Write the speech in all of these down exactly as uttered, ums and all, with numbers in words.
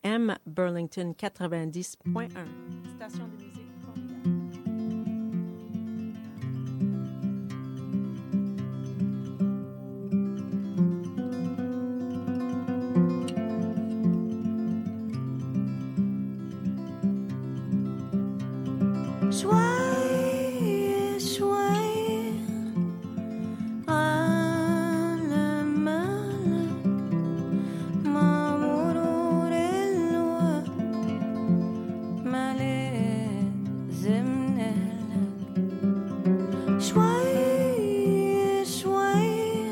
M, Burlington quatre-vingt-dix point un. Station de musique formidable. شوي شوي على مالك مع مرور الوقت ما لازم نهلك شوي شوي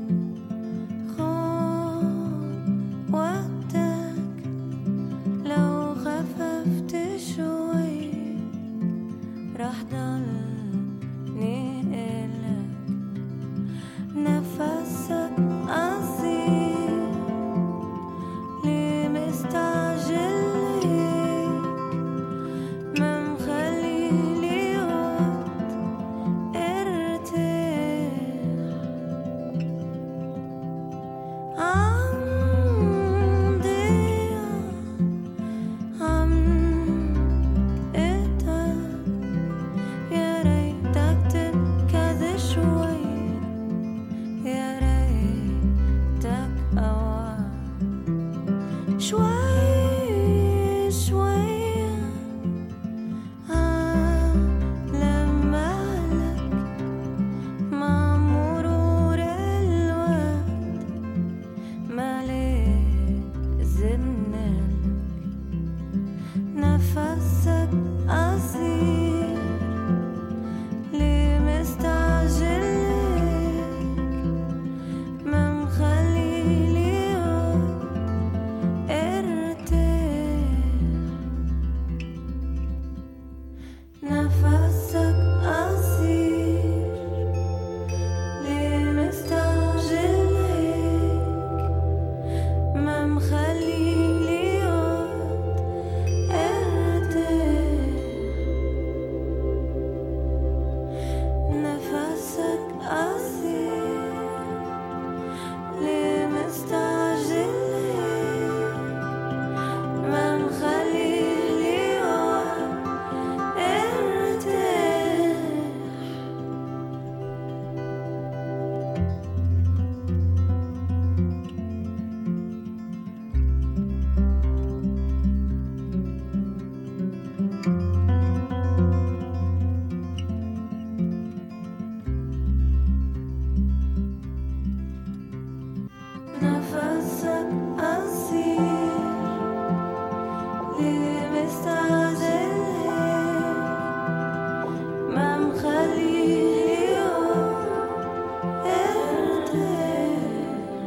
خد وقتك لو خففت شوي راح ضلني إلك نفسك قصير ليه مستعجل هيك ما مخليلي وقت ارتاح عم ضيع عم اتعب يا ريتك تركز شوي يا ريتك أوعى شوي شوي على مالك مع مرور الوقت ما لازم نهلك نفسك قصير ليه مستعجل هيك ما مخليلي وقت ارتاح نفسك قصير ليه مستعجل هيك ما مخليلي وقت ارتاح نفسك قصير ليه مستعجل هيك ما مخليلي وقت ارتاح نفسك قصير ليه مستعجل هيك ما مخليلي وقت ارتاح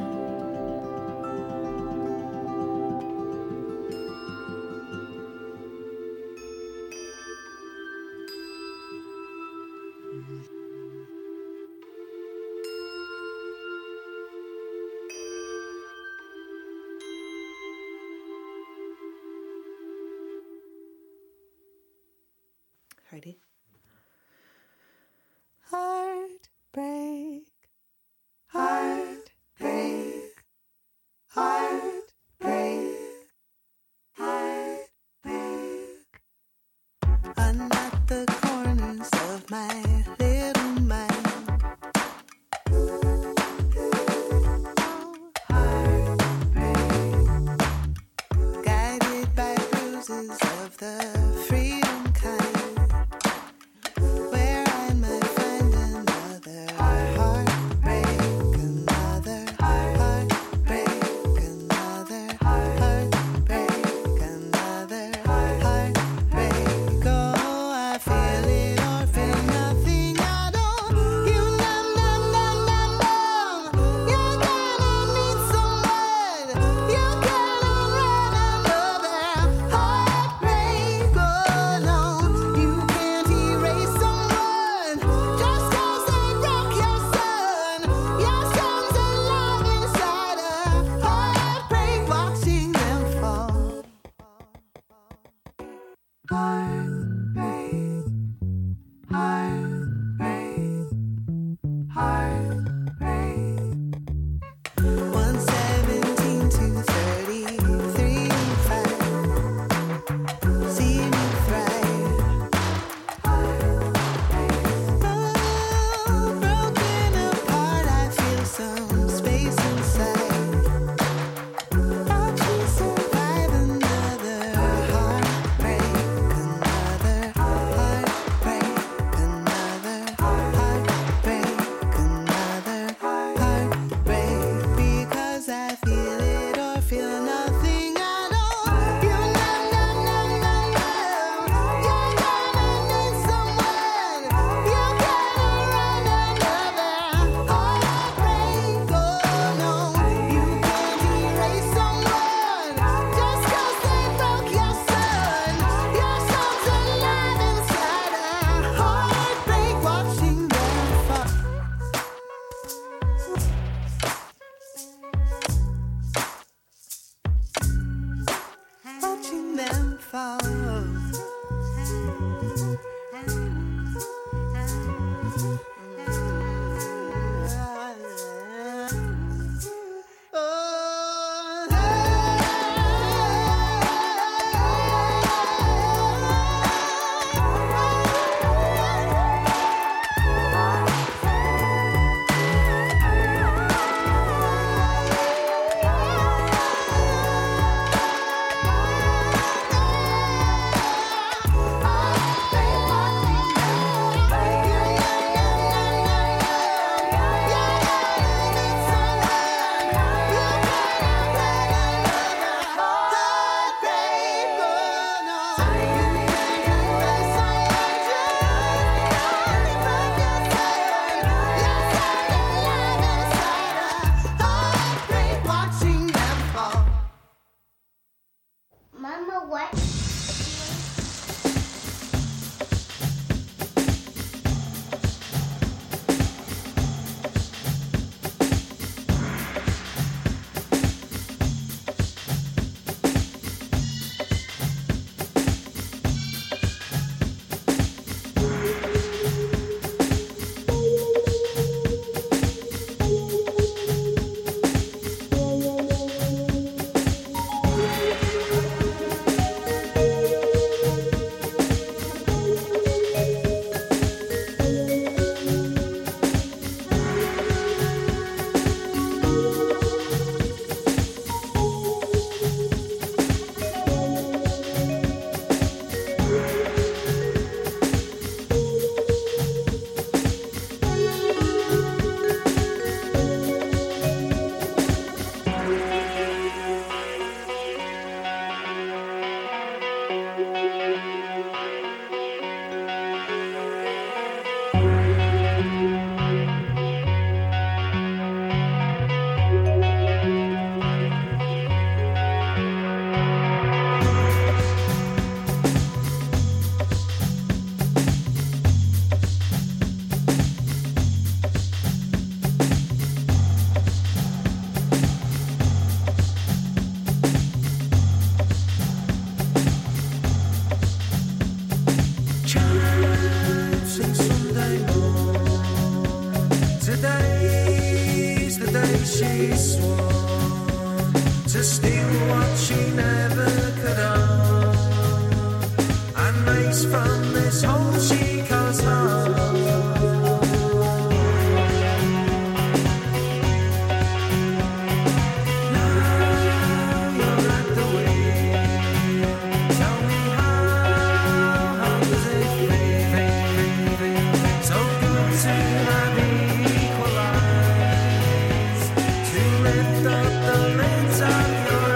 Heidi? Heartbreak, heartbreak, heartbreak, heartbreak. Unlock the corners of my little mind. Heartbreak, guided by bruises of the freedom kind. Where I might find another heartbreak, another heartbreak, another heartbreak, another heartbreak. Oh, I feel it or feel nothing at all. You numb, numb, numb, numb, numb. You're gonna need someone. You're gonna run another heartbreak. Oh. falls. Mama, what? Today's the day she swore to steal what she never could own, and race from this hole she calls home. Now you're at the wheel. Tell me how, how does it feel? So good to have equalized, to lift up the lids of your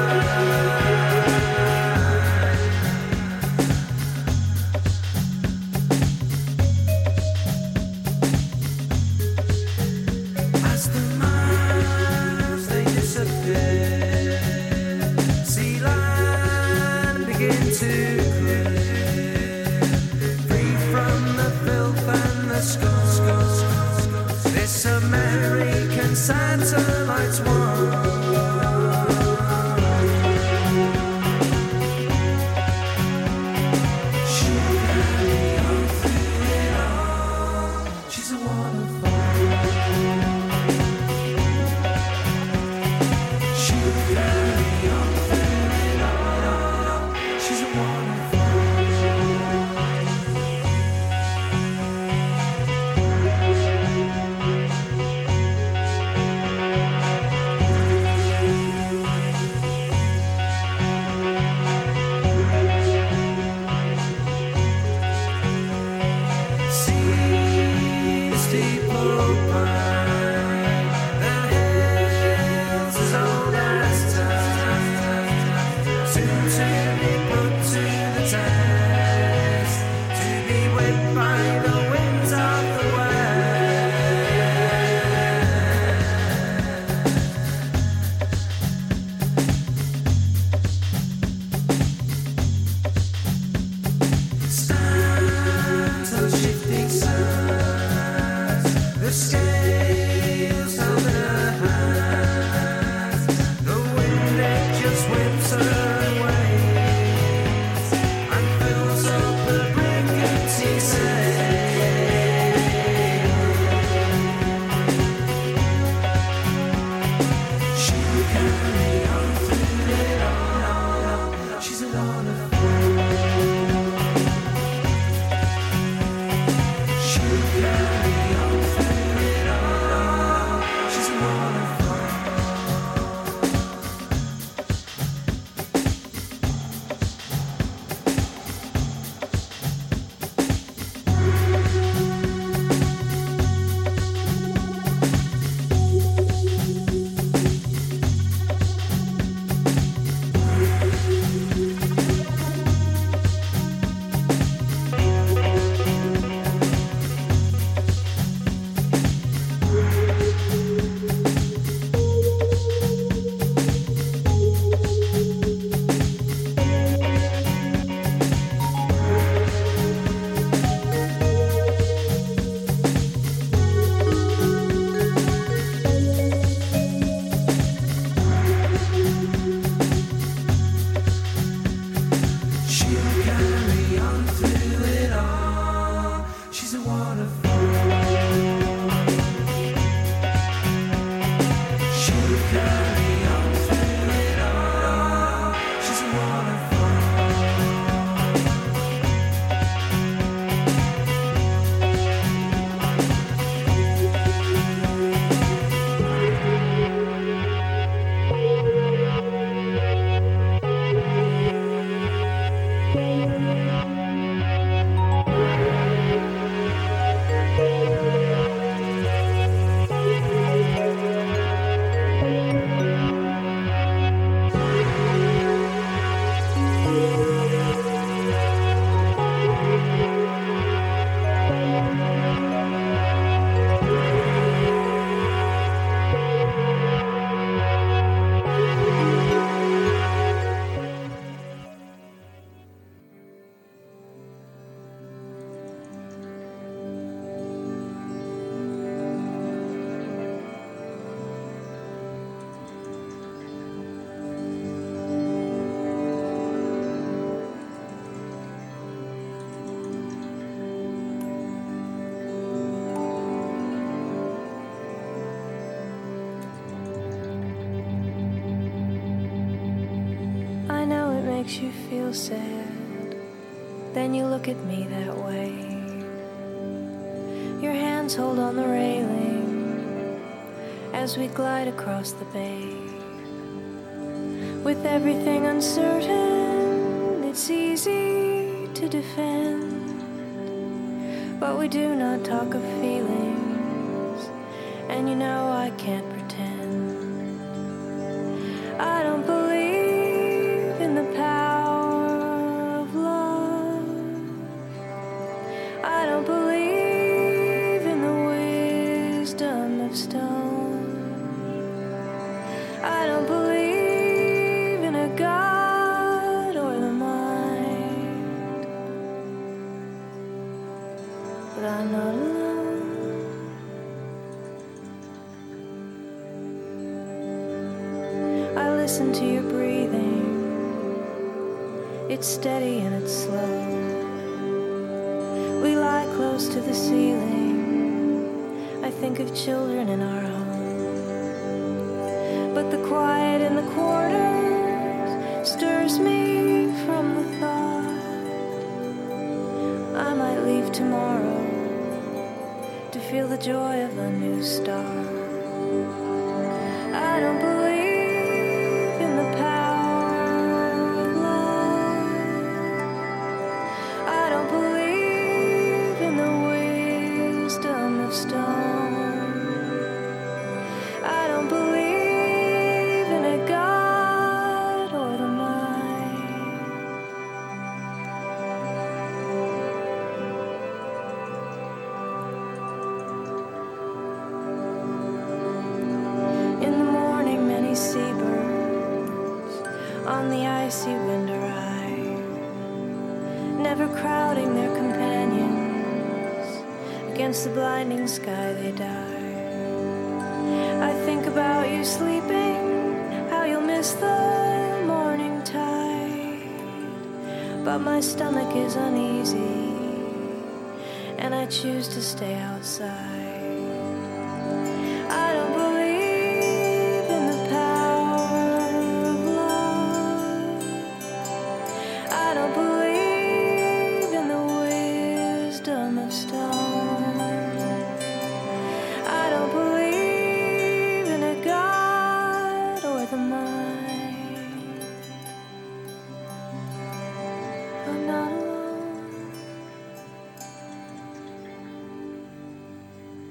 as the miles they disappear, see land begin to clear, free from the filth and the scars. This American satellite's one. She'll carry on through it all. She's a waterfall. She'll carry on through it all. She's a waterfall. See the steeple pine, the hills as old as time, soon to be put to the test, to be whipped by the winds of the west. Stand till shifting sands, the scales held in her hands, the wind it just whips her away. makes you feel sad, then you look at me that way. Your hands hold on the railing as we glide across the bay. With everything uncertain, it's easy to defend, but we do not talk of feelings, and you know I can't pretend. I don't believe in the power of love. I don't believe in the wisdom of stone. I don't believe in a God or the mind, but I'm not alone. I listen to your breathing. It's steady and it's slow. We lie close to the ceiling. I think of children in our home. But the quiet in the quarters stirs me from the thought I might leave tomorrow to feel the joy of a new start. I don't believe in the power of love. I don't believe in the wisdom of stone. I don't believe in a God or the mind. In the morning, many seabirds on the icy wind arrive, never crowding their companions. Against the blinding sky they dive. I think about you sleeping, how you'll miss the morning tide. But my stomach is uneasy, and I choose to stay outside. I don't believe in the power of love. I don't believe in the wisdom of stone. I don't believe in a God or the mind. I'm not alone.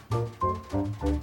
Thank